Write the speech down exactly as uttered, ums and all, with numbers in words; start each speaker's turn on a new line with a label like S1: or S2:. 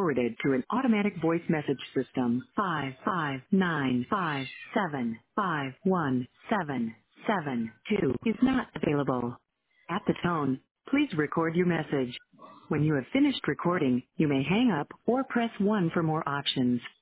S1: forwarded to an automatic voice message system. Five five nine five seven five one seven seven two is not available. At the tone, please record your message. When you have finished recording, you may hang up or press one for more options.